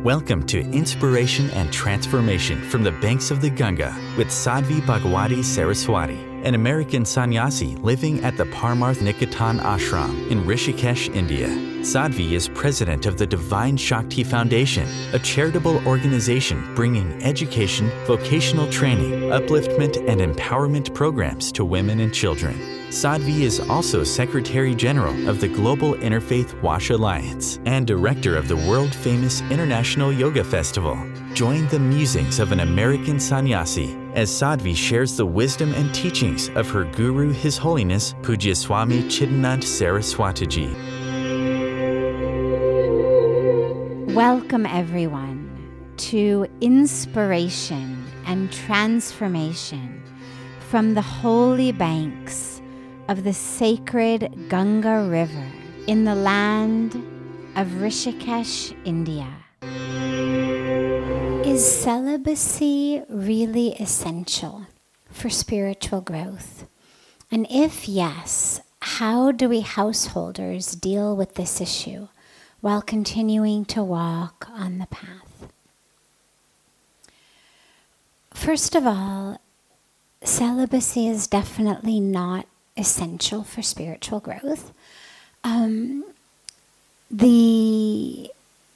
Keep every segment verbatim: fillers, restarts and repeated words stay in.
Welcome to Inspiration and Transformation from the Banks of the Ganga with Sadhvi Bhagwati Saraswati, an American sannyasi living at the Parmarth Niketan Ashram in Rishikesh, India. Sadhvi is president of the Divine Shakti Foundation, a charitable organization bringing education, vocational training, upliftment, and empowerment programs to women and children. Sadhvi is also Secretary General of the Global Interfaith Wash Alliance and Director of the world-famous International Yoga Festival. Join the musings of an American sannyasi as Sadhvi shares the wisdom and teachings of her guru, His Holiness Pujya Swami Chidanand Saraswatiji. Welcome everyone to Inspiration and Transformation from the holy banks of the sacred Ganga River in the land of Rishikesh, India. Is celibacy really essential for spiritual growth? And if yes, how do we householders deal with this issue while continuing to walk on the path? First of all, celibacy is definitely not essential for spiritual growth. Um, the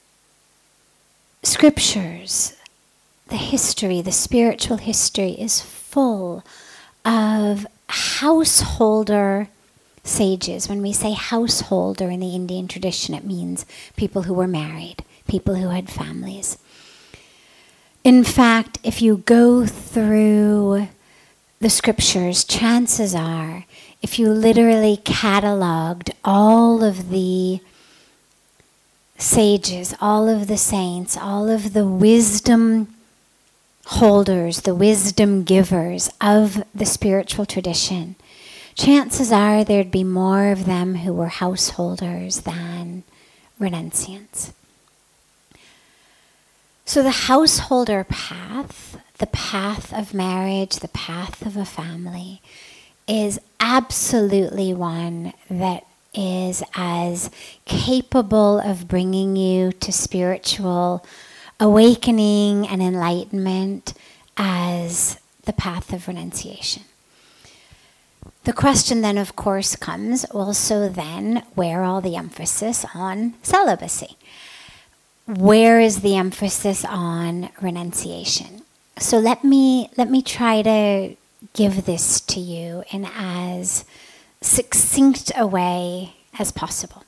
scriptures, the history, the spiritual history is full of householder sages. When we say householder in the Indian tradition, it means people who were married, people who had families. In fact, if you go through the scriptures, chances are, if you literally cataloged all of the sages, all of the saints, all of the wisdom holders, the wisdom givers of the spiritual tradition, chances are there'd be more of them who were householders than renunciants. So the householder path, the path of marriage, the path of a family, is absolutely one that is as capable of bringing you to spiritual awakening and enlightenment as the path of renunciation. The question then, of course, comes also then, where all the emphasis on celibacy? Where is the emphasis on renunciation? So let me let me try to give this to you in as succinct a way as possible.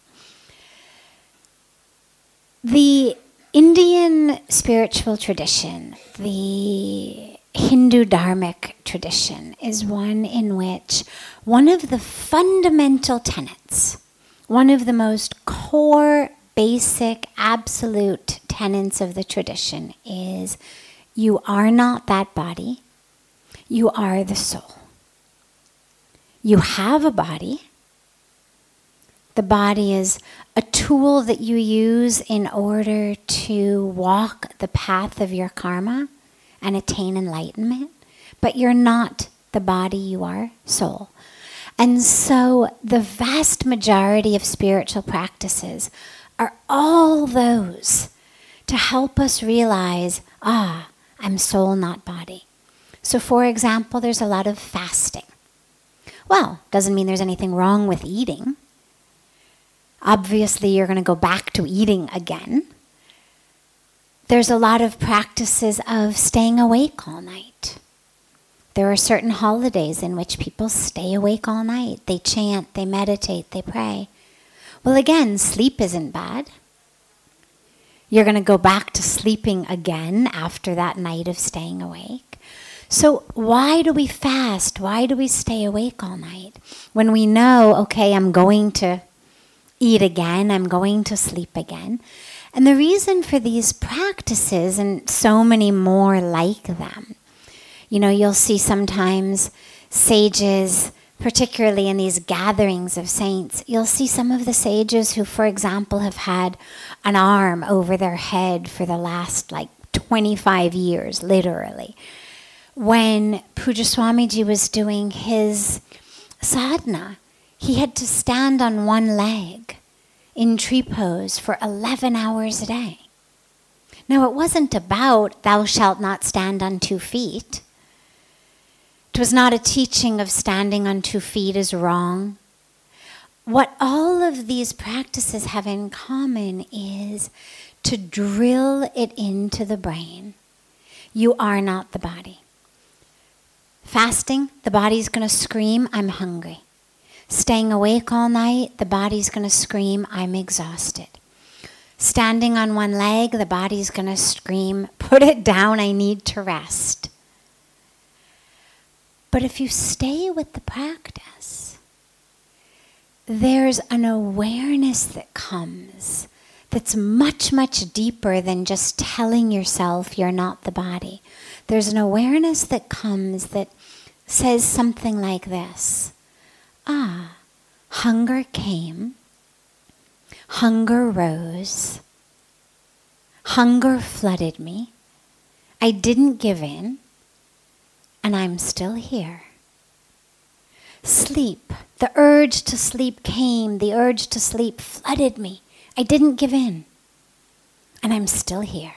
The Indian spiritual tradition, the Hindu Dharmic tradition, is one in which one of the fundamental tenets, one of the most core, basic, absolute tenets of the tradition is you are not that body, you are the soul. You have a body. The body is a tool that you use in order to walk the path of your karma and attain enlightenment, but you're not the body, you are soul. And so the vast majority of spiritual practices are all those to help us realize, ah, I'm soul, not body. So for example, there's a lot of fasting. Well, doesn't mean there's anything wrong with eating. Obviously, you're going to go back to eating again. There's a lot of practices of staying awake all night. There are certain holidays in which people stay awake all night. They chant, they meditate, they pray. Well, again, sleep isn't bad. You're going to go back to sleeping again after that night of staying awake. So why do we fast? Why do we stay awake all night? When we know, okay, I'm going to eat again, I'm going to sleep again. And the reason for these practices, and so many more like them, you know, you'll see sometimes sages, particularly in these gatherings of saints, you'll see some of the sages who, for example, have had an arm over their head for the last like twenty-five years, literally. When Pujya Swamiji was doing his sadhana, he had to stand on one leg in tree pose for eleven hours a day. Now, it wasn't about thou shalt not stand on two feet. It was not a teaching of standing on two feet is wrong. What all of these practices have in common is to drill it into the brain. You are not the body. Fasting, the body's going to scream, I'm hungry. Staying awake all night, the body's going to scream, I'm exhausted. Standing on one leg, the body's going to scream, put it down, I need to rest. But if you stay with the practice, there's an awareness that comes that's much, much deeper than just telling yourself you're not the body. There's an awareness that comes that says something like this. Ah, hunger came, hunger rose, hunger flooded me, I didn't give in, and I'm still here. Sleep, the urge to sleep came, the urge to sleep flooded me, I didn't give in, and I'm still here.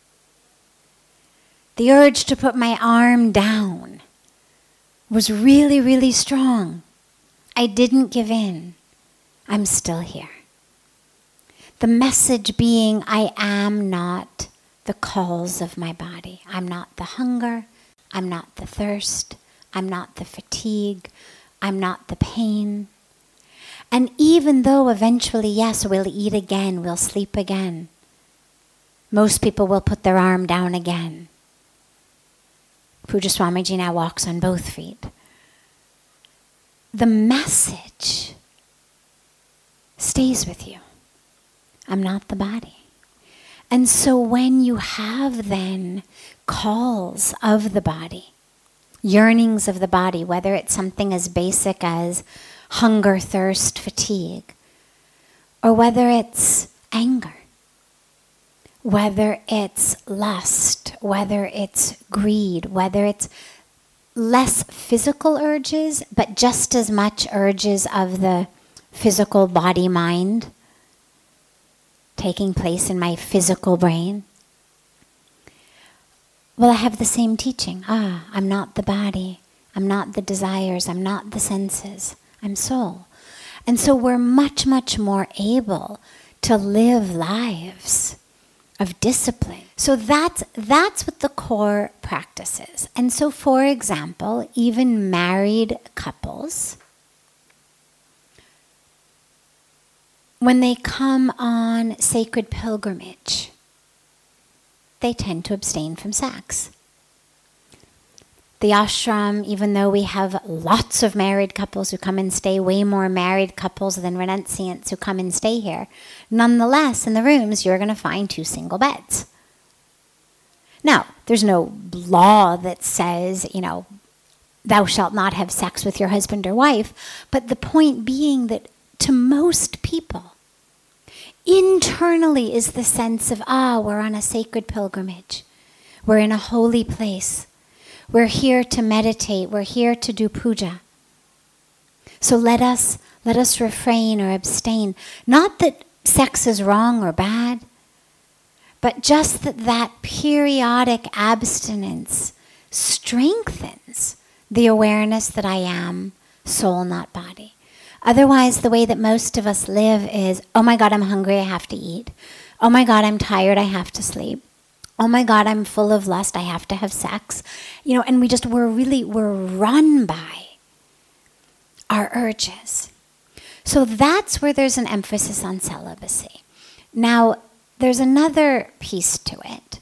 The urge to put my arm down was really, really strong. I didn't give in. I'm still here. The message being, I am not the calls of my body. I'm not the hunger. I'm not the thirst. I'm not the fatigue. I'm not the pain. And even though eventually, yes, we'll eat again, we'll sleep again, most people will put their arm down again. Pujya Swamiji now walks on both feet. The message stays with you. I'm not the body. And so when you have then calls of the body, yearnings of the body, whether it's something as basic as hunger, thirst, fatigue, or whether it's anger, whether it's lust, whether it's greed, whether it's less physical urges, but just as much urges of the physical body-mind taking place in my physical brain. Well, I have the same teaching. Ah, I'm not the body. I'm not the desires. I'm not the senses. I'm soul. And so we're much, much more able to live lives of discipline. So that's, that's what the core practice is. And so, for example, even married couples, when they come on sacred pilgrimage, they tend to abstain from sex. The ashram, even though we have lots of married couples who come and stay, way more married couples than renunciants who come and stay here, nonetheless, in the rooms, you're going to find two single beds. Now, there's no law that says, you know, thou shalt not have sex with your husband or wife, but the point being that to most people, internally is the sense of, ah, we're on a sacred pilgrimage. We're in a holy place. We're here to meditate. We're here to do puja. So let us let us refrain or abstain. Not that sex is wrong or bad, but just that that periodic abstinence strengthens the awareness that I am soul, not body. Otherwise, the way that most of us live is, oh my God, I'm hungry, I have to eat. Oh my God, I'm tired, I have to sleep. Oh my God, I'm full of lust, I have to have sex. You know, and we just, we're really, we're run by our urges. So that's where there's an emphasis on celibacy. Now, there's another piece to it.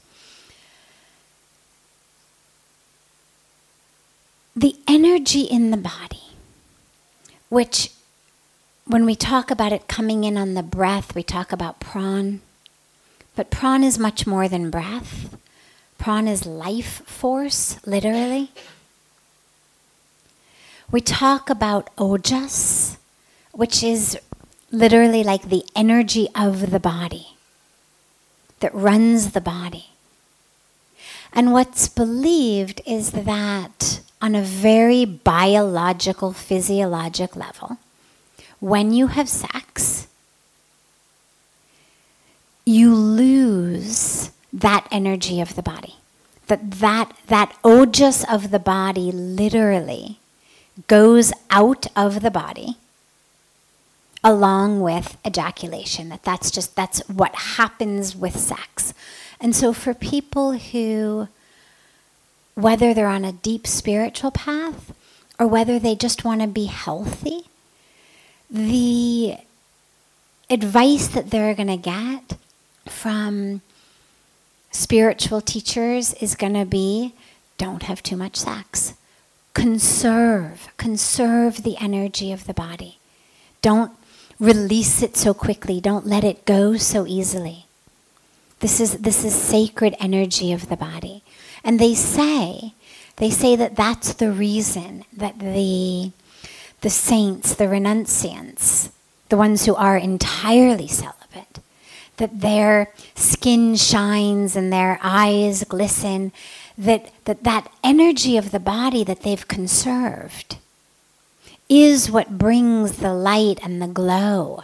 The energy in the body, which when we talk about it coming in on the breath, we talk about pran. But pran is much more than breath. Pran is life force, literally. We talk about ojas, which is literally like the energy of the body that runs the body. And what's believed is that on a very biological, physiologic level, when you have sex, you lose that energy of the body. That that, that ojas of the body literally goes out of the body along with ejaculation. That that's just, that's what happens with sex. And so for people who, whether they're on a deep spiritual path or whether they just want to be healthy, the advice that they're going to get from spiritual teachers is going to be, don't have too much sex. Conserve, conserve the energy of the body. Don't release it so quickly. Don't let it go so easily. This is, this is sacred energy of the body. And they say, they say that that's the reason that the, the saints, the renunciants, the ones who are entirely celibate, that their skin shines and their eyes glisten, that, that that energy of the body that they've conserved is what brings the light and the glow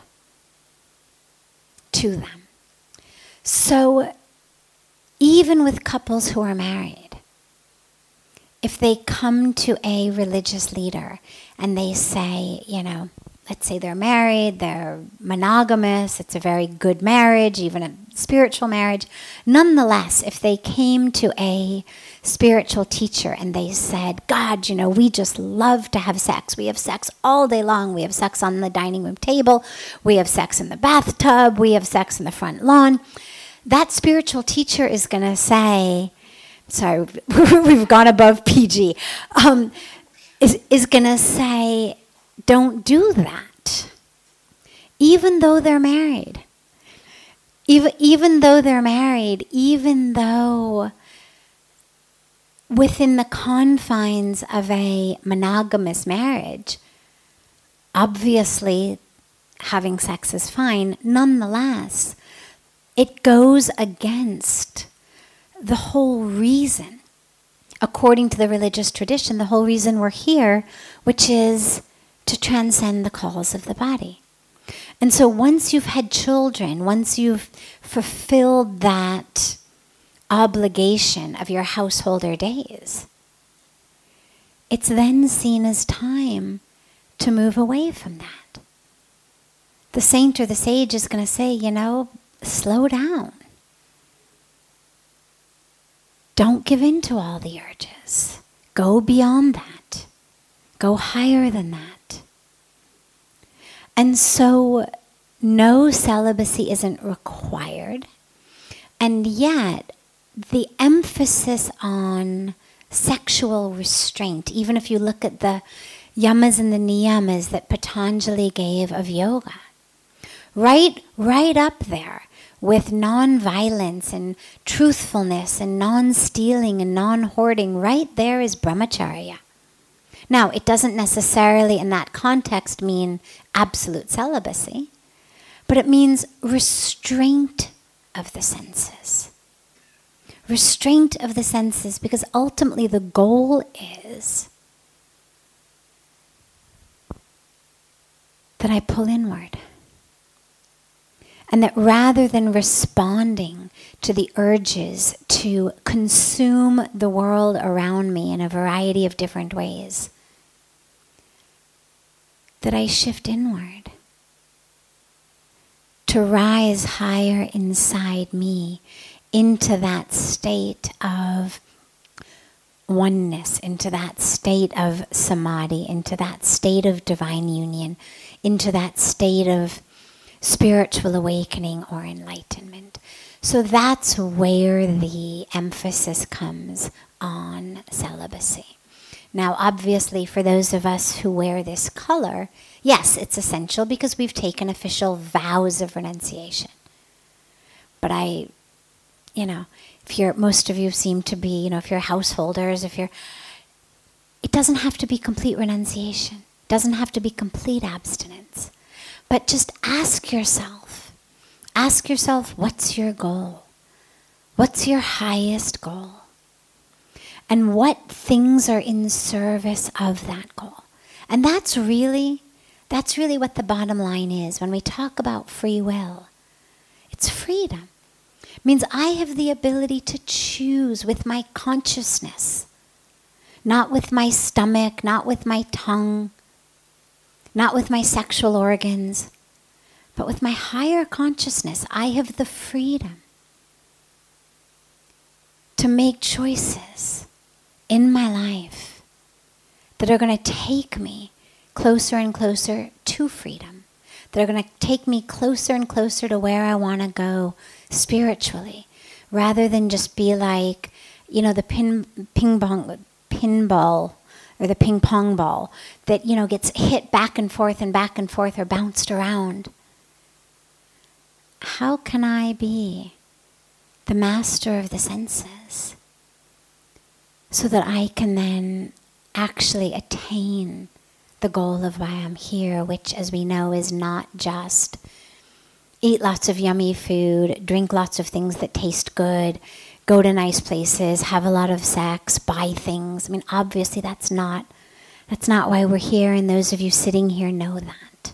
to them. So even with couples who are married, if they come to a religious leader and they say, you know, let's say they're married, they're monogamous, it's a very good marriage, even a spiritual marriage. Nonetheless, if they came to a spiritual teacher and they said, God, you know, we just love to have sex. We have sex all day long. We have sex on the dining room table. We have sex in the bathtub. We have sex in the front lawn. That spiritual teacher is going to say, sorry, we've gone above P G, um, is, is going to say, don't do that. Even though they're married. Even, even though they're married, even though within the confines of a monogamous marriage, obviously having sex is fine. Nonetheless, it goes against the whole reason, according to the religious tradition, the whole reason we're here, which is to transcend the calls of the body. And so once you've had children, once you've fulfilled that obligation of your householder days, it's then seen as time to move away from that. The saint or the sage is going to say, you know, slow down. Don't give in to all the urges. Go beyond that. Go higher than that. And so no, celibacy isn't required. And yet the emphasis on sexual restraint, even if you look at the yamas and the niyamas that Patanjali gave of yoga, right, right up there with non-violence and truthfulness and non-stealing and non-hoarding, right there is brahmacharya. Now, it doesn't necessarily in that context mean absolute celibacy, but it means restraint of the senses. Restraint of the senses, because ultimately the goal is that I pull inward. And that rather than responding to the urges to consume the world around me in a variety of different ways, that I shift inward. To rise higher inside me into that state of oneness, into that state of samadhi, into that state of divine union, into that state of spiritual awakening or enlightenment. So that's where the emphasis comes on celibacy. Now, obviously, for those of us who wear this color, yes, it's essential because we've taken official vows of renunciation. But I, you know, if you're, most of you seem to be, you know, if you're householders, if you're, it doesn't have to be complete renunciation. It doesn't have to be complete abstinence. But just ask yourself, ask yourself, what's your goal? What's your highest goal? And what things are in service of that goal? And that's really, that's really what the bottom line is when we talk about free will. It's freedom. It means I have the ability to choose with my consciousness, not with my stomach, not with my tongue, not with my sexual organs, but with my higher consciousness. I have the freedom to make choices in my life that are going to take me closer and closer to freedom, that are going to take me closer and closer to where I want to go spiritually, rather than just be like, you know, the pin, ping pong, pinball or the ping pong ball that, you know, gets hit back and forth and back and forth or bounced around. How can I be the master of the senses so that I can then actually attain the goal of why I'm here, which, as we know, is not just eat lots of yummy food, drink lots of things that taste good, go to nice places, have a lot of sex, buy things. I mean, obviously that's not that's not why we're here, and those of you sitting here know that.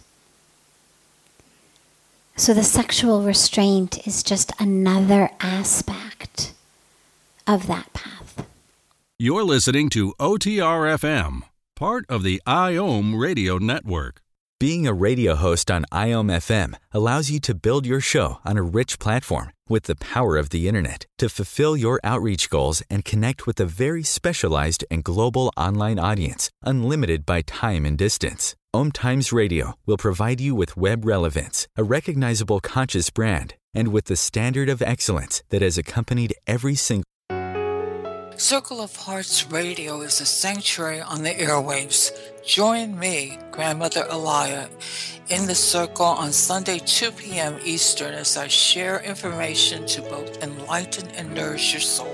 So the sexual restraint is just another aspect of that path. You're listening to O T R F M, part of the IOM Radio Network. Being a radio host on I O M F M allows you to build your show on a rich platform with the power of the internet to fulfill your outreach goals and connect with a very specialized and global online audience, unlimited by time and distance. Om Times Radio will provide you with web relevance, a recognizable conscious brand, and with the standard of excellence that has accompanied every single Circle of Hearts Radio is a sanctuary on the airwaves. Join me, Grandmother Alaya, in the circle on Sunday, two p.m. Eastern, as I share information to both enlighten and nourish your soul.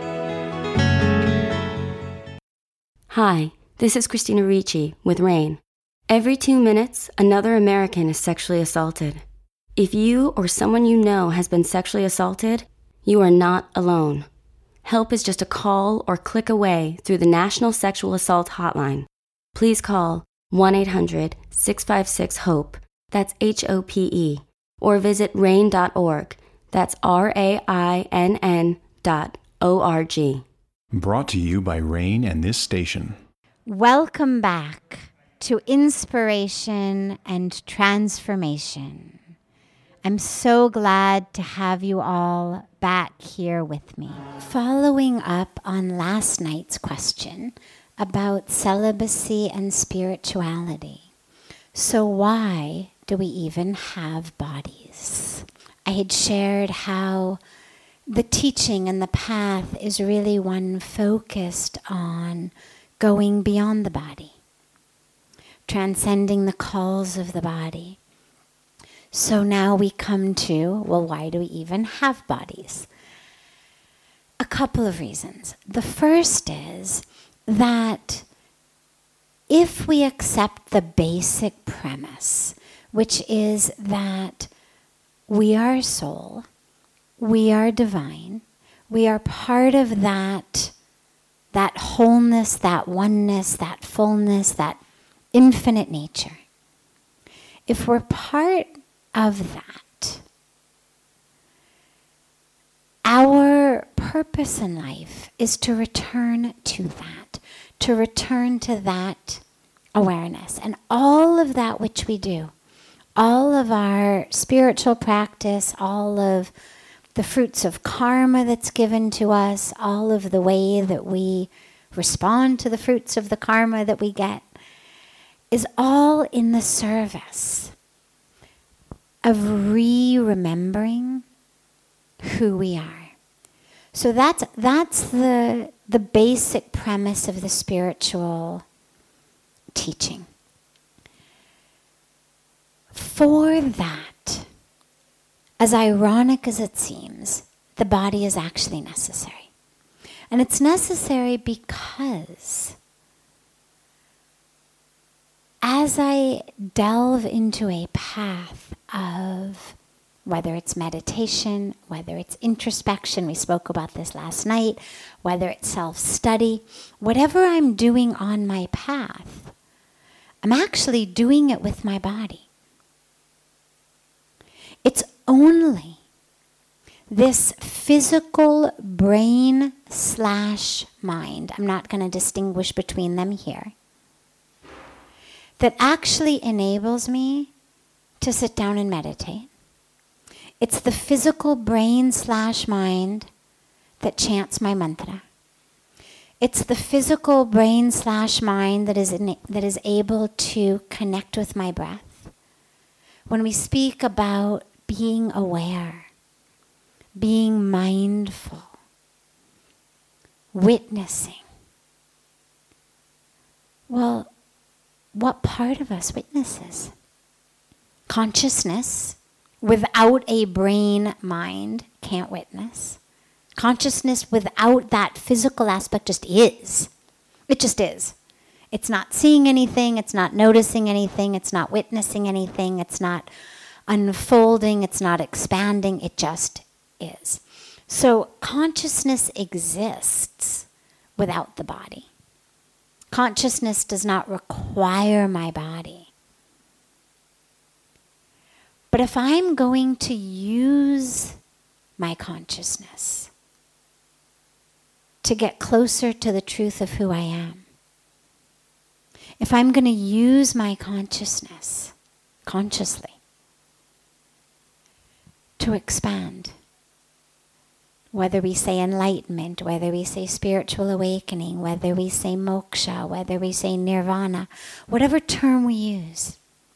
Hi, this is Christina Ricci with RAIN. Every two minutes, another American is sexually assaulted. If you or someone you know has been sexually assaulted, you are not alone. Help is just a call or click away through the National Sexual Assault Hotline. Please call one eight hundred six five six HOPE, that's H O P E, or visit rain dot org, that's R A I N N dot O R G. Brought to you by RAIN and this station. Welcome back to Inspiration and Transformation. I'm so glad to have you all back here with me. Following up on last night's question about celibacy and spirituality. So why do we even have bodies? I had shared how the teaching and the path is really one focused on going beyond the body, transcending the calls of the body. So now we come to, well, why do we even have bodies? A couple of reasons. The first is that if we accept the basic premise, which is that we are soul, we are divine, we are part of that, that wholeness, that oneness, that fullness, that infinite nature. If we're part of that, our purpose in life is to return to that, to return to that awareness. And all of that which we do, all of our spiritual practice, all of the fruits of karma that's given to us, all of the way that we respond to the fruits of the karma that we get, is all in the service of re-remembering who we are. So that's that's the the basic premise of the spiritual teaching. For that, as ironic as it seems, the body is actually necessary. And it's necessary because as I delve into a path of whether it's meditation, whether it's introspection, we spoke about this last night, whether it's self-study, whatever I'm doing on my path, I'm actually doing it with my body. It's only this physical brain slash mind, I'm not going to distinguish between them here, that actually enables me to sit down and meditate. It's the physical brain slash mind that chants my mantra. It's the physical brain slash mind that is in, that is able to connect with my breath. When we speak about being aware, being mindful, witnessing, well, what part of us witnesses? Consciousness without a brain mind can't witness. Consciousness without that physical aspect just is. It just is. It's not seeing anything, it's not noticing anything, it's not witnessing anything, it's not unfolding, it's not expanding, it just is. So consciousness exists without the body. Consciousness does not require my body. But if I'm going to use my consciousness to get closer to the truth of who I am, if I'm going to use my consciousness consciously to expand, whether we say enlightenment, whether we say spiritual awakening, whether we say moksha, whether we say nirvana, whatever term we use,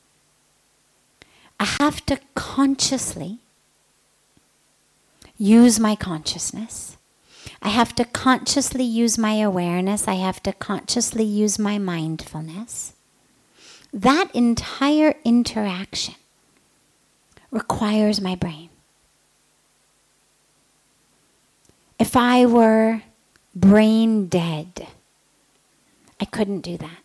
I have to consciously use my consciousness. I have to consciously use my awareness. I have to consciously use my mindfulness. That entire interaction requires my brain. If I were brain dead, I couldn't do that.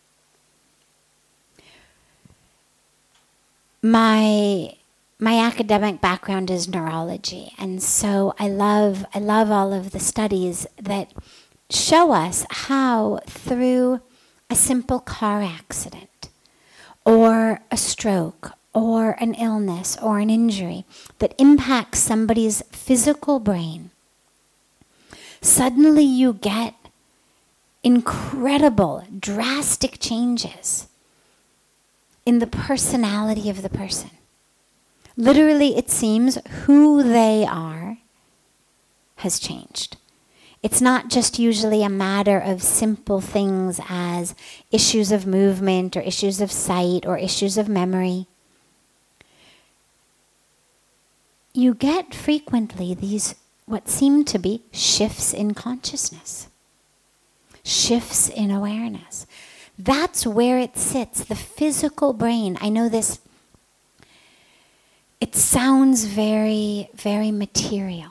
My my academic background is neurology, and so I love I love all of the studies that show us how through a simple car accident or a stroke or an illness or an injury that impacts somebody's physical brain, suddenly you get incredible, drastic changes in the personality of the person. Literally, it seems who they are has changed. It's not just usually a matter of simple things as issues of movement or issues of sight or issues of memory. You get frequently these what seem to be shifts in consciousness, shifts in awareness. That's where it sits, the physical brain. I know this, it sounds very, very material.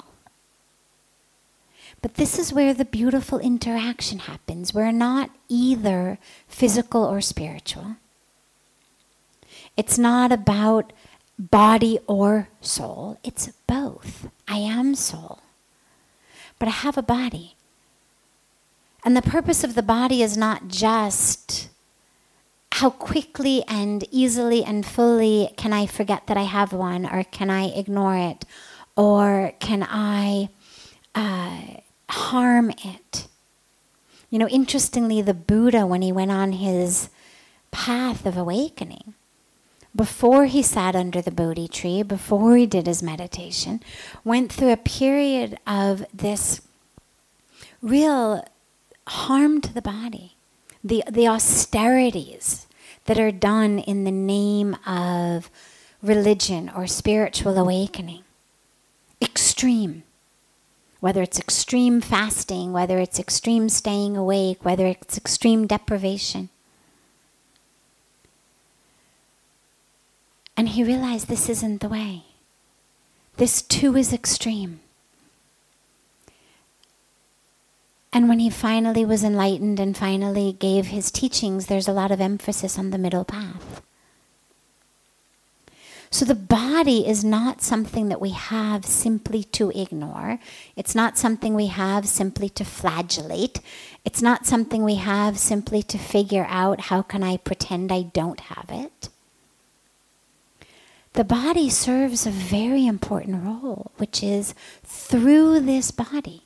But this is where the beautiful interaction happens. We're not either physical or spiritual. It's not about body or soul. It's both. I am soul, but I have a body. And the purpose of the body is not just how quickly and easily and fully can I forget that I have one, or can I ignore it, or can I uh, harm it. You know, interestingly, the Buddha, when he went on his path of awakening, before he sat under the Bodhi tree, before he did his meditation, went through a period of this real harm to the body, the the austerities that are done in the name of religion or spiritual awakening. Extreme. Whether it's extreme fasting, whether it's extreme staying awake, whether it's extreme deprivation. And he realized this isn't the way. This too is extreme. And when he finally was enlightened and finally gave his teachings, there's a lot of emphasis on the middle path. So the body is not something that we have simply to ignore. It's not something we have simply to flagellate. It's not something we have simply to figure out how can I pretend I don't have it. the body serves a very important role, which is through this body,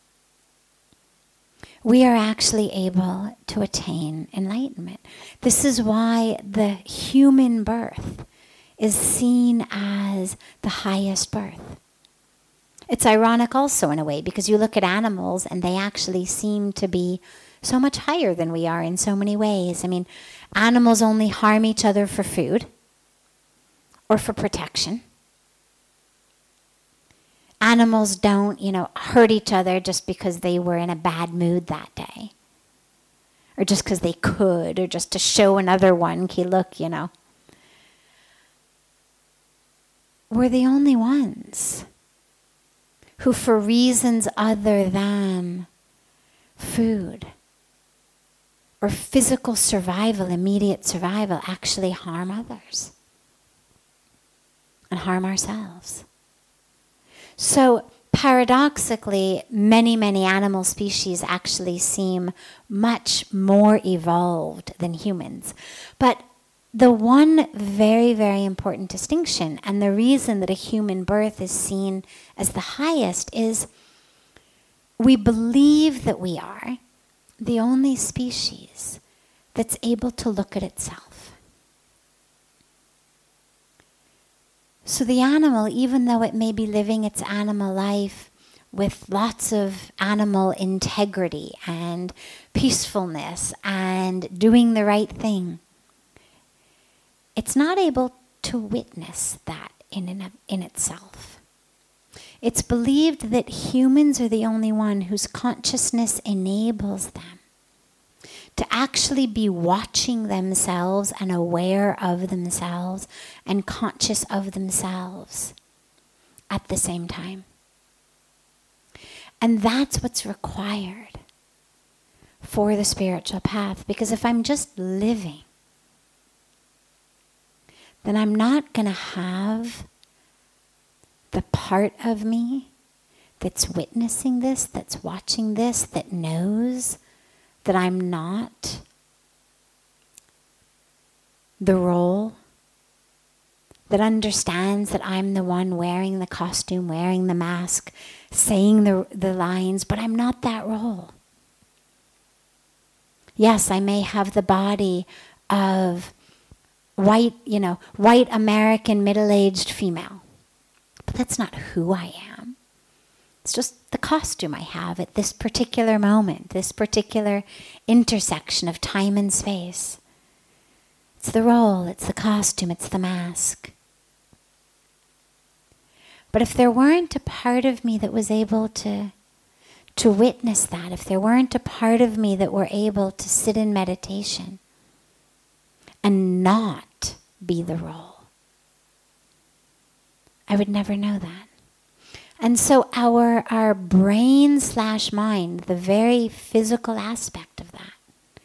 we are actually able to attain enlightenment. This is why the human birth is seen as the highest birth. It's ironic also in a way, because you look at animals and they actually seem to be so much higher than we are in so many ways. I mean, animals only harm each other for food or for protection. Animals don't, you know, hurt each other just because they were in a bad mood that day. Or just because they could, or just to show another one, okay, look, you know. We're the only ones who, for reasons other than food or physical survival, immediate survival, actually harm others and harm ourselves. So paradoxically, many, many animal species actually seem much more evolved than humans. But the one very, very important distinction, and the reason that a human birth is seen as the highest, is we believe that we are the only species that's able to look at itself. So the animal, even though it may be living its animal life with lots of animal integrity and peacefulness and doing the right thing, it's not able to witness that in and of, in itself. It's believed that humans are the only one whose consciousness enables them to actually be watching themselves and aware of themselves and conscious of themselves at the same time. And that's what's required for the spiritual path. Because if I'm just living, then I'm not going to have the part of me that's witnessing this, that's watching this, that knows that I'm not the role, that understands that I'm the one wearing the costume, wearing the mask, saying the, the lines, but I'm not that role. Yes, I may have the body of white, you know, white American middle-aged female. But that's not who I am. It's just the costume I have at this particular moment, this particular intersection of time and space. It's the role, it's the costume, it's the mask. But if there weren't a part of me that was able to, to witness that, if there weren't a part of me that were able to sit in meditation and not be the role, I would never know that. And so our our brain slash mind, the very physical aspect of that,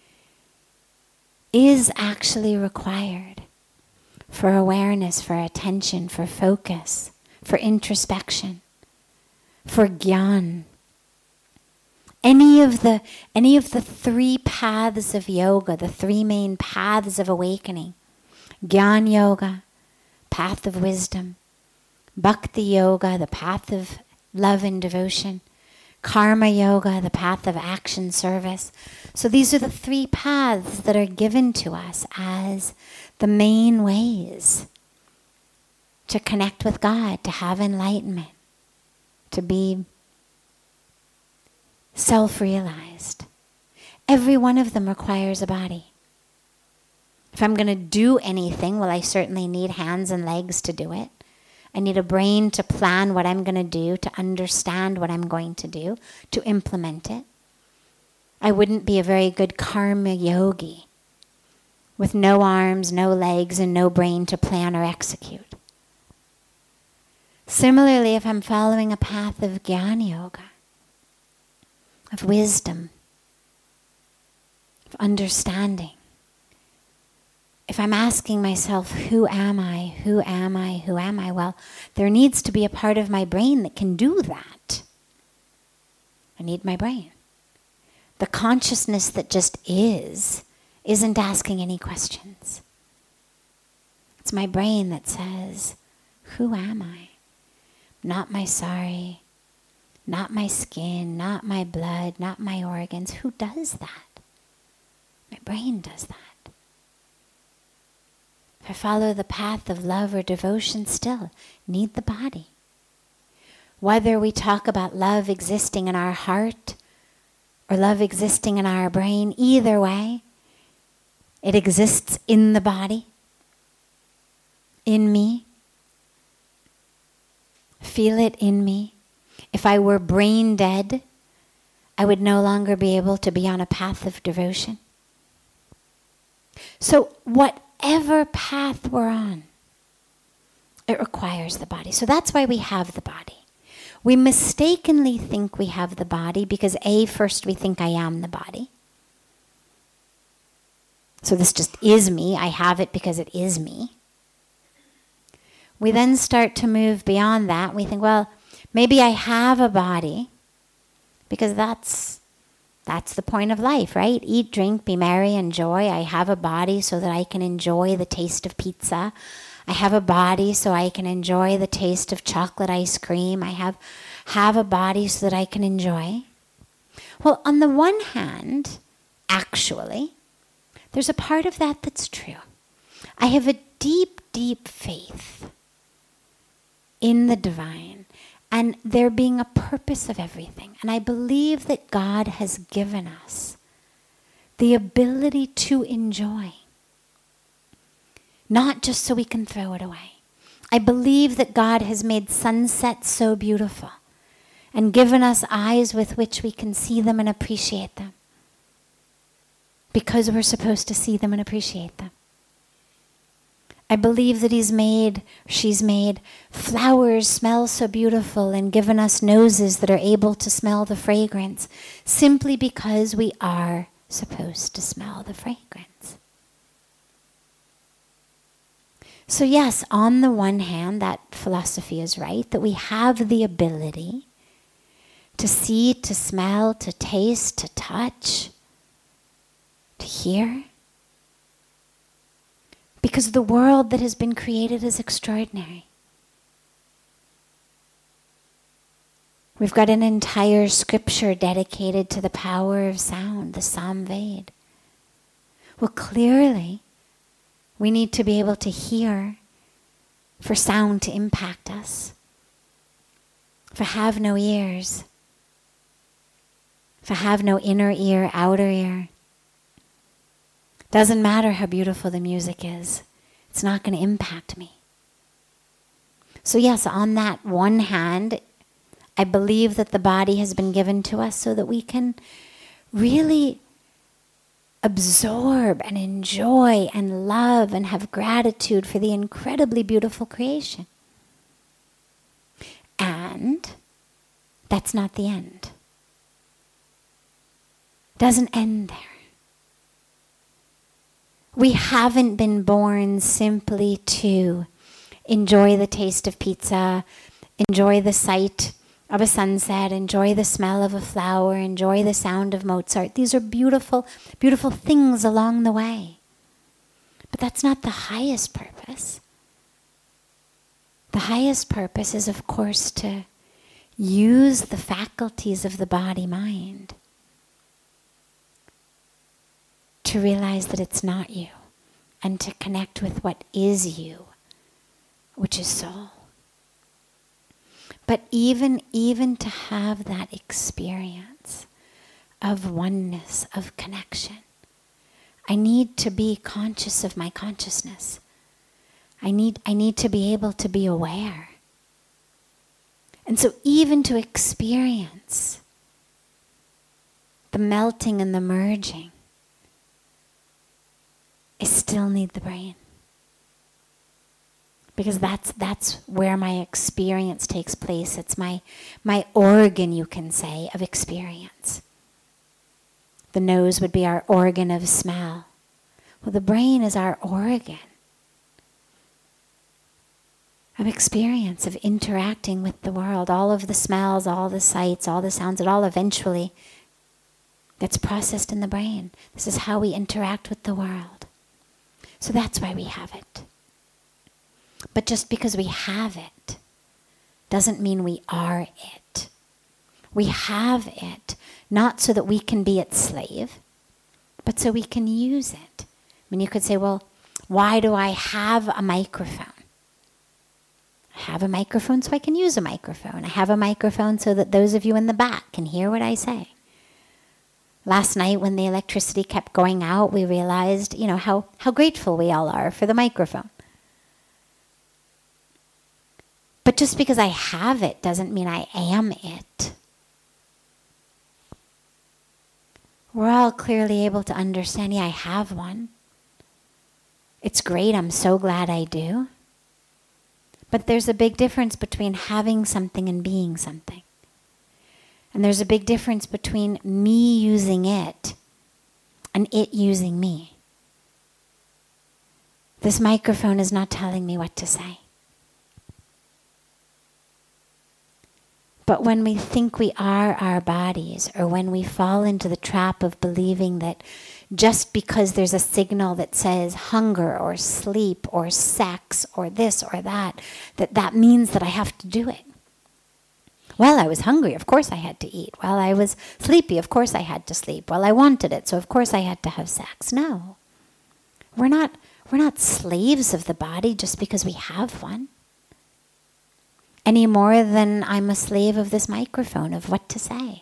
is actually required for awareness, for attention, for focus, for introspection, for gyan. Any of the any of the three paths of yoga, the three main paths of awakening, Gyan Yoga, path of wisdom, Bhakti Yoga, the path of love and devotion, Karma Yoga, the path of action service. So these are the three paths that are given to us as the main ways to connect with God, to have enlightenment, to be self-realized. Every one of them requires a body. If I'm going to do anything, well, I certainly need hands and legs to do it. I need a brain to plan what I'm going to do, to understand what I'm going to do, to implement it. I wouldn't be a very good karma yogi with no arms, no legs, and no brain to plan or execute. Similarly, if I'm following a path of Jnana Yoga, of wisdom, of understanding, if I'm asking myself, who am I, who am I, who am I? Well, there needs to be a part of my brain that can do that. I need my brain. The consciousness that just is, isn't asking any questions. It's my brain that says, who am I? Not my sorry, not my skin, not my blood, not my organs. Who does that? My brain does that. If I follow the path of love or devotion, still need the body. Whether we talk about love existing in our heart or love existing in our brain, either way, it exists in the body, in me. Feel it in me. If I were brain dead, I would no longer be able to be on a path of devotion. So whatever path we're on, it requires the body. So that's why we have the body. We mistakenly think we have the body because A, first we think I am the body. So this just is me. I have it because it is me. We then start to move beyond that. We think, well, maybe I have a body because that's that's the point of life, right? Eat, drink, be merry, enjoy. I have a body so that I can enjoy the taste of pizza. I have a body so I can enjoy the taste of chocolate ice cream. I have have a body so that I can enjoy. Well, on the one hand, actually, there's a part of that that's true. I have a deep, deep faith in the divine and there being a purpose of everything. And I believe that God has given us the ability to enjoy, not just so we can throw it away. I believe that God has made sunsets so beautiful and given us eyes with which we can see them and appreciate them because we're supposed to see them and appreciate them. I believe that he's made, she's made flowers smell so beautiful and given us noses that are able to smell the fragrance simply because we are supposed to smell the fragrance. So yes, on the one hand, that philosophy is right, that we have the ability to see, to smell, to taste, to touch, to hear. Because the world that has been created is extraordinary. We've got an entire scripture dedicated to the power of sound, the Samved. Well, clearly, we need to be able to hear for sound to impact us. For have no ears. For have no inner ear, outer ear. Doesn't matter how beautiful the music is. It's not going to impact me. So yes, on that one hand, I believe that the body has been given to us so that we can really absorb and enjoy and love and have gratitude for the incredibly beautiful creation. And that's not the end. Doesn't end there. We haven't been born simply to enjoy the taste of pizza, enjoy the sight of a sunset, enjoy the smell of a flower, enjoy the sound of Mozart. These are beautiful, beautiful things along the way. But that's not the highest purpose. The highest purpose is, of course, to use the faculties of the body-mind to realize that it's not you, and to connect with what is you, which is soul. But even, even to have that experience of oneness, of connection, I need to be conscious of my consciousness. I need, I need to be able to be aware. And so even to experience the melting and the merging, I still need the brain. Because that's that's where my experience takes place. It's my my organ, you can say, of experience. The nose would be our organ of smell. Well, the brain is our organ of experience, of interacting with the world. All of the smells, all the sights, all the sounds, it all eventually gets processed in the brain. This is how we interact with the world. So that's why we have it. But just because we have it doesn't mean we are it. We have it not so that we can be its slave, but so we can use it. I mean, you could say, well, why do I have a microphone? I have a microphone so I can use a microphone. I have a microphone so that those of you in the back can hear what I say. Last night when the electricity kept going out, we realized, you know, how, how grateful we all are for the microphone. But just because I have it doesn't mean I am it. We're all clearly able to understand, yeah, I have one. It's great, I'm so glad I do. But there's a big difference between having something and being something. And there's a big difference between me using it and it using me. This microphone is not telling me what to say. But when we think we are our bodies, or when we fall into the trap of believing that just because there's a signal that says hunger or sleep or sex or this or that, that that means that I have to do it. Well, I was hungry, of course I had to eat. Well, I was sleepy, of course I had to sleep. Well, I wanted it, so of course I had to have sex. No. We're not, we're not slaves of the body just because we have one. Any more than I'm a slave of this microphone, of what to say.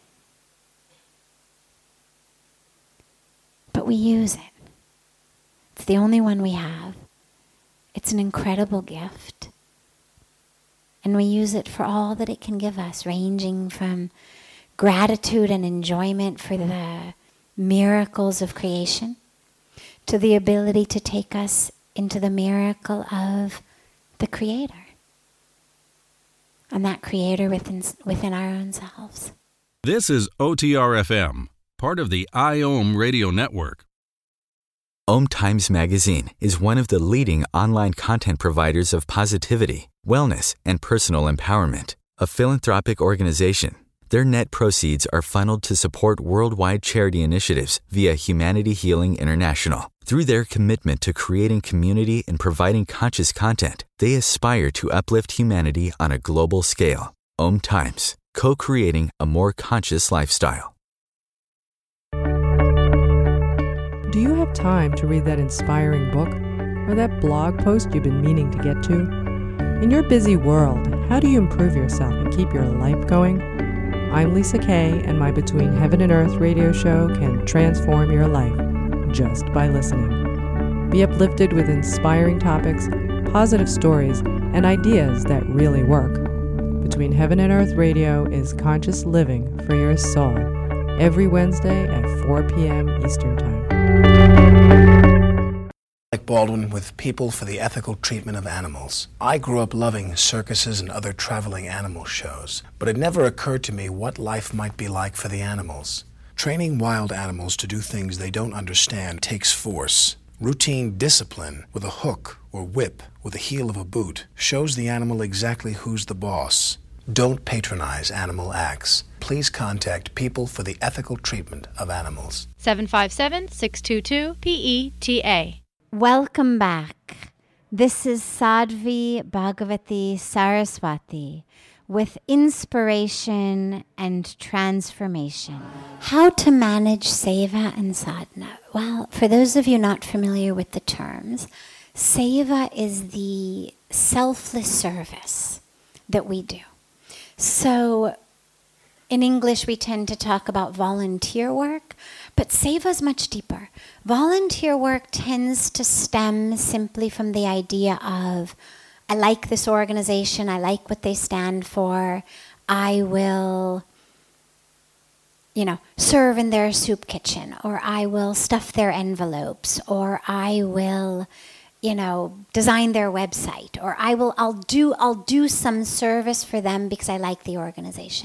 But we use it. It's the only one we have. It's an incredible gift. And we use it for all that it can give us, ranging from gratitude and enjoyment for the miracles of creation to the ability to take us into the miracle of the Creator. And that Creator within, within our own selves. This is O T R F M, part of the I O M Radio Network. Om Times Magazine is one of the leading online content providers of positivity, wellness, and personal empowerment. A philanthropic organization, their net proceeds are funneled to support worldwide charity initiatives via Humanity Healing International. Through their commitment to creating community and providing conscious content, they aspire to uplift humanity on a global scale. Om Times, co-creating a more conscious lifestyle. Do you have time to read that inspiring book or that blog post you've been meaning to get to? In your busy world, how do you improve yourself and keep your life going? I'm Lisa Kay, and my Between Heaven and Earth radio show can transform your life just by listening. Be uplifted with inspiring topics, positive stories, and ideas that really work. Between Heaven and Earth Radio is conscious living for your soul, every Wednesday at four p.m. Eastern Time. Alec Baldwin with People for the Ethical Treatment of Animals. I grew up loving circuses and other traveling animal shows, but it never occurred to me what life might be like for the animals. Training wild animals to do things they don't understand takes force. Routine discipline with a hook or whip with the heel of a boot shows the animal exactly who's the boss. Don't patronize animal acts. Please contact People for the Ethical Treatment of Animals. seven five seven, six two two, P E T A. Welcome back. This is Sadhvi Bhagavati Saraswati with Inspiration and Transformation. How to manage Seva and Sadhana. Well, for those of you not familiar with the terms, Seva is the selfless service that we do. So in English, we tend to talk about volunteer work, but Seva is much deeper. Volunteer work tends to stem simply from the idea of, I like this organization, I like what they stand for, I will, you know, serve in their soup kitchen, or I will stuff their envelopes, or I will, you know, design their website, or I will, I'll do, I'll do some service for them because I like the organization.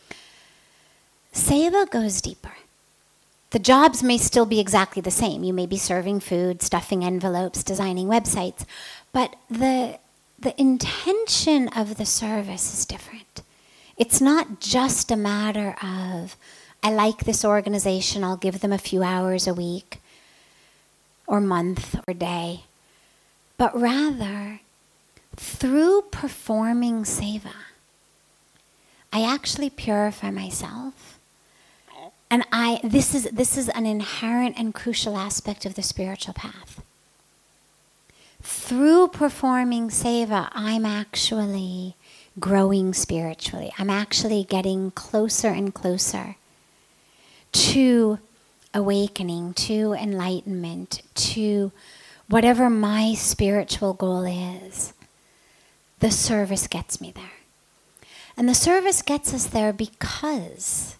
Seva goes deeper. The jobs may still be exactly the same. You may be serving food, stuffing envelopes, designing websites, but the the intention of the service is different. It's not just a matter of, I like this organization, I'll give them a few hours a week, or month, or day, but rather, through performing seva, I actually purify myself. And I this is this is an inherent and crucial aspect of the spiritual path. Through performing seva, I'm actually growing spiritually. I'm actually getting closer and closer to awakening, to enlightenment, to whatever my spiritual goal is. The service gets me there. And the service gets us there because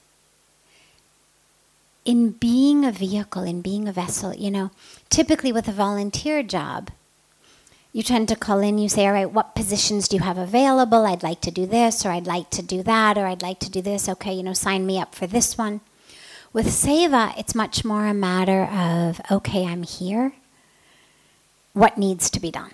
in being a vehicle, in being a vessel, you know, typically with a volunteer job, you tend to call in, you say, all right, what positions do you have available? I'd like to do this, or I'd like to do that, or I'd like to do this. Okay, you know, sign me up for this one. With seva, it's much more a matter of, okay, I'm here. What needs to be done?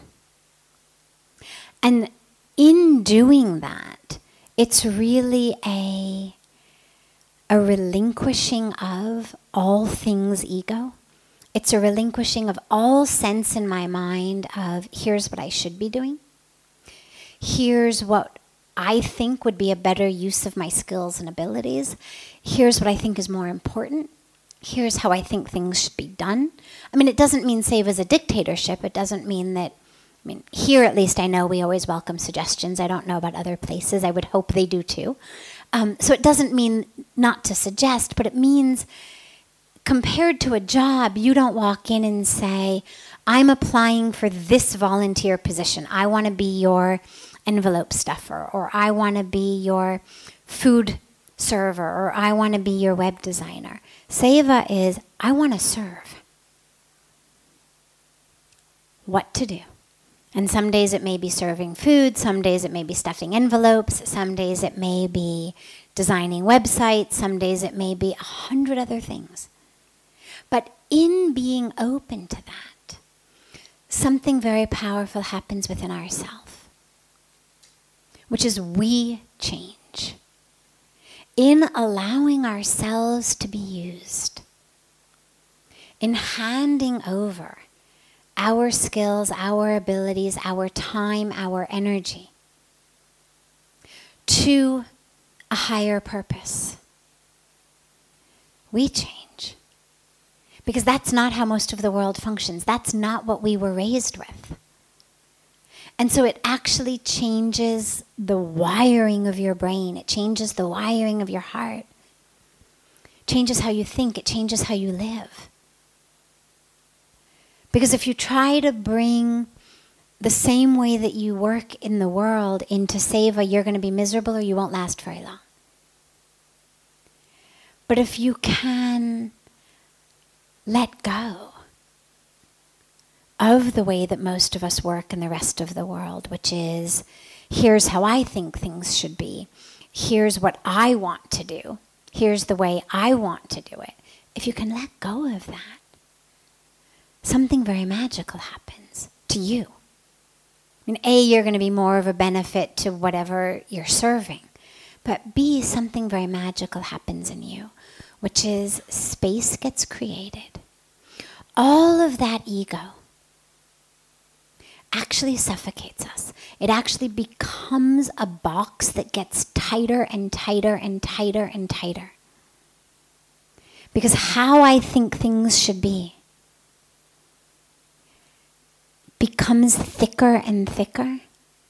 And in doing that, it's really a, a relinquishing of all things ego. It's a relinquishing of all sense in my mind of here's what I should be doing. Here's what I think would be a better use of my skills and abilities. Here's what I think is more important. Here's how I think things should be done. I mean, it doesn't mean seva is a dictatorship. It doesn't mean that, I mean, here at least I know we always welcome suggestions. I don't know about other places. I would hope they do too. Um, so it doesn't mean not to suggest, but it means compared to a job, you don't walk in and say, I'm applying for this volunteer position. I want to be your envelope stuffer, or I want to be your food server, or I want to be your web designer. Seva is, I want to serve. What to do? And some days it may be serving food, some days it may be stuffing envelopes, some days it may be designing websites, some days it may be a hundred other things. But in being open to that, something very powerful happens within ourselves, which is we change. In allowing ourselves to be used, in handing over our skills, our abilities, our time, our energy to a higher purpose, we change. Because that's not how most of the world functions. That's not what we were raised with. And so it actually changes the wiring of your brain. It changes the wiring of your heart. It changes how you think. It changes how you live. Because if you try to bring the same way that you work in the world into seva, you're going to be miserable or you won't last very long. But if you can let go of the way that most of us work in the rest of the world, which is, here's how I think things should be. Here's what I want to do. Here's the way I want to do it. If you can let go of that, something very magical happens to you. I mean, A, you're going to be more of a benefit to whatever you're serving. But B, something very magical happens in you, which is space gets created. All of that ego actually suffocates us. It actually becomes a box that gets tighter and tighter and tighter and tighter. Because how I think things should be becomes thicker and thicker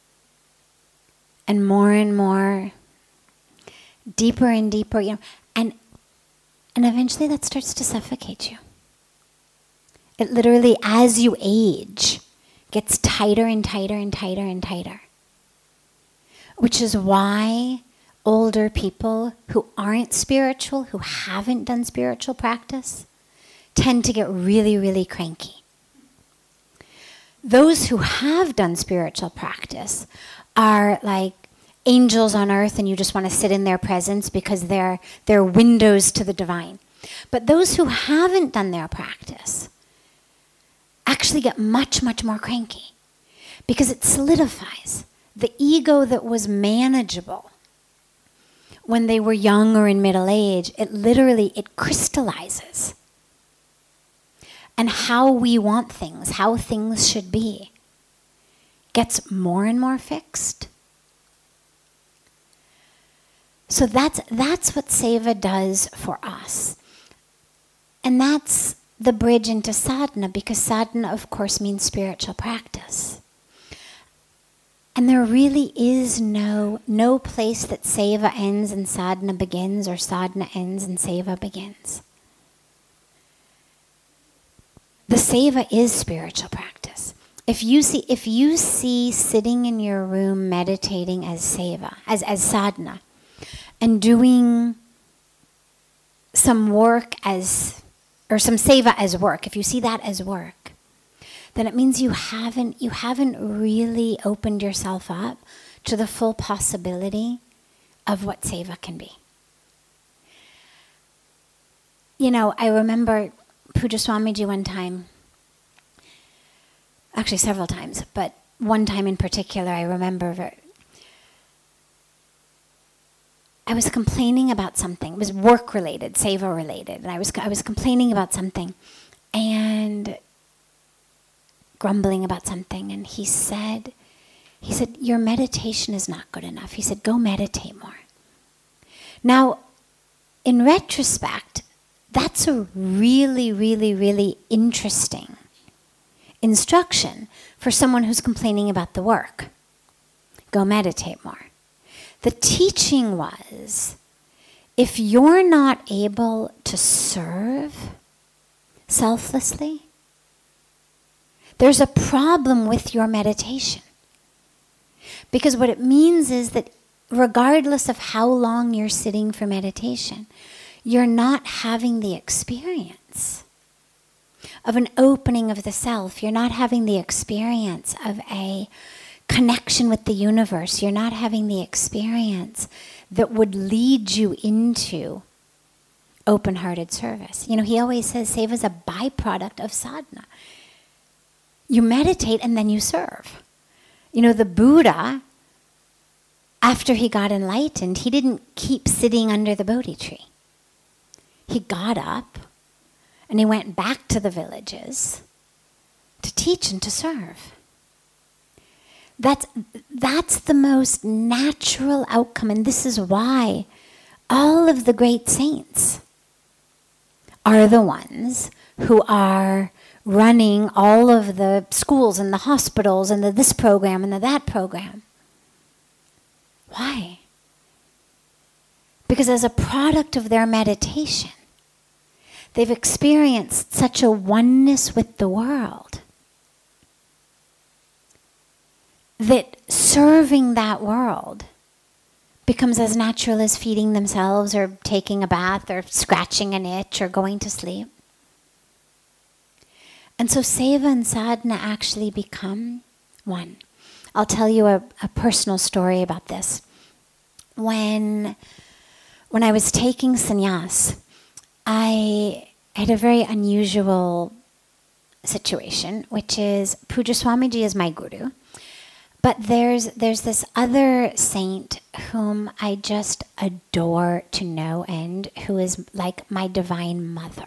and more and more deeper and deeper, you know, and and eventually that starts to suffocate you. It literally, as you age, gets tighter and tighter and tighter and tighter. Which is why older people who aren't spiritual, who haven't done spiritual practice, tend to get really, really cranky. Those who have done spiritual practice are like angels on earth, and you just want to sit in their presence because they're, they're windows to the divine. But those who haven't done their practice actually get much, much more cranky because it solidifies the ego that was manageable when they were young or in middle age. It literally, it crystallizes. And how we want things, how things should be, gets more and more fixed. So that's that's what Seva does for us. And that's the bridge into sadhana, because sadhana, of course, means spiritual practice. And there really is no, no place that Seva ends and sadhana begins, or sadhana ends and Seva begins. The Seva is spiritual practice. If you see, if you see sitting in your room meditating as Seva, as, as sadhana, and doing some work as, or some Seva as work, if you see that as work, then it means you haven't, you haven't really opened yourself up to the full possibility of what Seva can be. You know, I remember Puja Swamiji one time, actually several times, but one time in particular I remember very, I was complaining about something. It was work related, Seva related, and I was I was complaining about something and grumbling about something, and he said, he said, your meditation is not good enough. He said, go meditate more. Now, in retrospect, that's a really, really, really interesting instruction for someone who's complaining about the work. Go meditate more. The teaching was, if you're not able to serve selflessly, there's a problem with your meditation. Because what it means is that regardless of how long you're sitting for meditation, you're not having the experience of an opening of the self. You're not having the experience of a connection with the universe. You're not having the experience that would lead you into open-hearted service. You know, he always says Seva is a byproduct of sadhana. You meditate and then you serve. You know, the Buddha, after he got enlightened, he didn't keep sitting under the Bodhi tree. He got up and he went back to the villages to teach and to serve. That's, that's the most natural outcome, and this is why all of the great saints are the ones who are running all of the schools and the hospitals and the this program and the that program. Why? Because as a product of their meditation, they've experienced such a oneness with the world that serving that world becomes as natural as feeding themselves or taking a bath or scratching an itch or going to sleep. And so Seva and sadhana actually become one. I'll tell you a, a personal story about this. When, when I was taking sannyas, I had a very unusual situation, which is Puja Swamiji is my guru. But there's there's this other saint whom I just adore to no end, who is like my divine mother,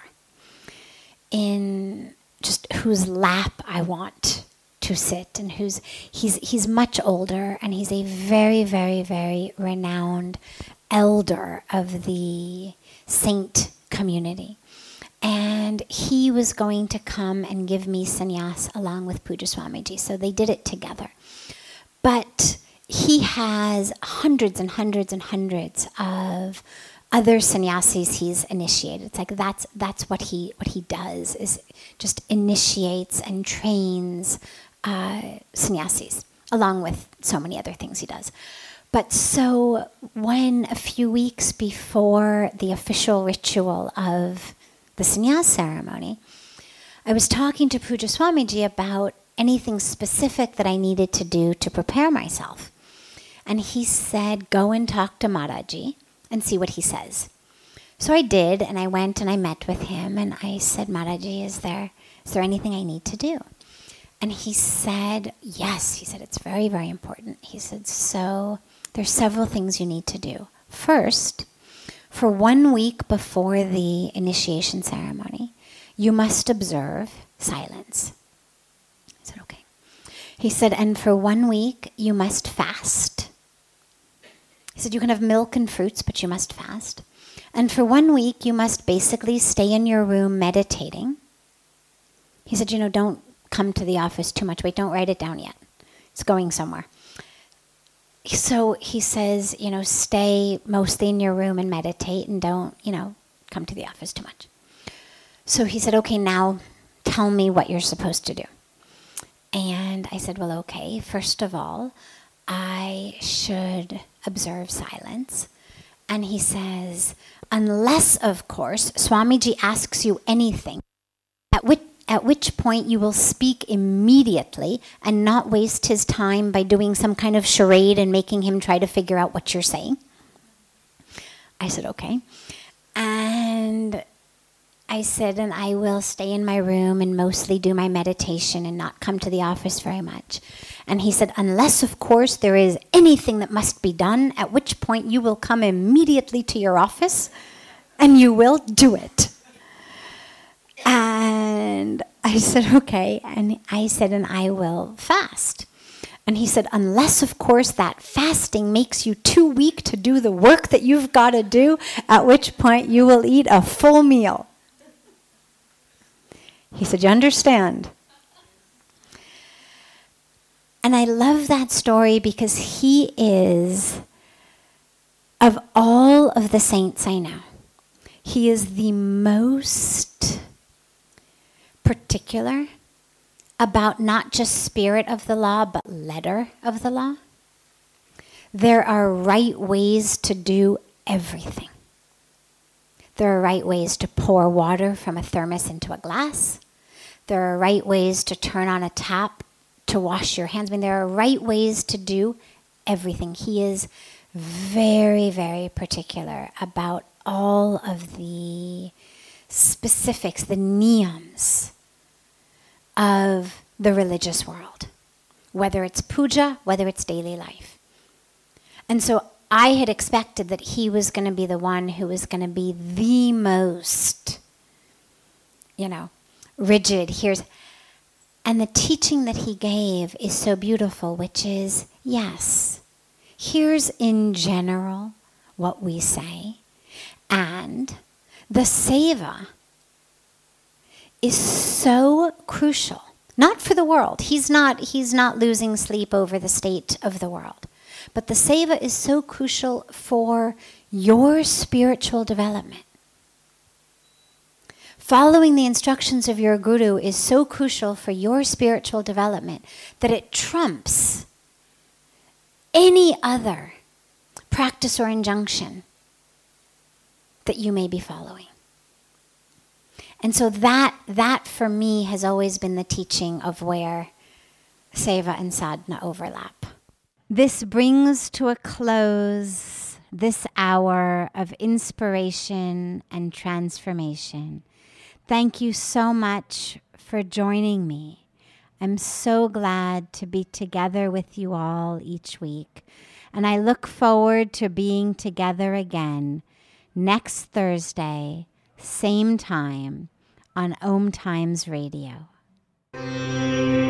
in just whose lap I want to sit, and who's he's he's much older, and he's a very, very, very renowned elder of the saint community. And he was going to come and give me sannyas along with Puja Swamiji, so they did it together. But he has hundreds and hundreds and hundreds of other sannyasis he's initiated. It's like that's that's what he what he does, is just initiates and trains uh, sannyasis, along with so many other things he does. But so when a few weeks before the official ritual of the sannyas ceremony, I was talking to Puja Swamiji about anything specific that I needed to do to prepare myself. And he said, go and talk to Maharaji and see what he says. So I did, and I went and I met with him, and I said, Maharaji, is there, is there anything I need to do? And he said, yes. He said, it's very, very important. He said, so there's several things you need to do. First, for one week before the initiation ceremony, you must observe silence. I said, okay. He said, and for one week, you must fast. He said, you can have milk and fruits, but you must fast. And for one week, you must basically stay in your room meditating. He said, you know, don't come to the office too much. Wait, don't write it down yet. It's going somewhere. So he says, you know, stay mostly in your room and meditate and don't, you know, come to the office too much. So he said, okay, now tell me what you're supposed to do. And I said, well, okay, first of all, I should observe silence. And he says, unless, of course, Swamiji asks you anything, at which, at which point you will speak immediately and not waste his time by doing some kind of charade and making him try to figure out what you're saying. I said, okay. And I said, and I will stay in my room and mostly do my meditation and not come to the office very much. And he said, unless, of course, there is anything that must be done, at which point you will come immediately to your office and you will do it. And I said, okay. And I said, and I will fast. And he said, unless, of course, that fasting makes you too weak to do the work that you've got to do, at which point you will eat a full meal. He said, you understand? And I love that story because he is, of all of the saints I know, he is the most particular about not just spirit of the law, but letter of the law. There are right ways to do everything. There are right ways to pour water from a thermos into a glass. There are right ways to turn on a tap to wash your hands. I mean, there are right ways to do everything. He is very, very particular about all of the specifics, the niyams of the religious world, whether it's puja, whether it's daily life. And so I had expected that he was going to be the one who was going to be the most, you know, rigid. Here's, and the teaching that he gave is so beautiful, which is, yes, here's in general what we say, and the seva is so crucial, not for the world. He's not, he's not losing sleep over the state of the world, but the seva is so crucial for your spiritual development. Following the instructions of your guru is so crucial for your spiritual development that it trumps any other practice or injunction that you may be following. And so that, that for me has always been the teaching of where seva and sadhana overlap. This brings to a close this hour of inspiration and transformation. Thank you so much for joining me. I'm so glad to be together with you all each week. And I look forward to being together again next Thursday, same time, on Om Times Radio.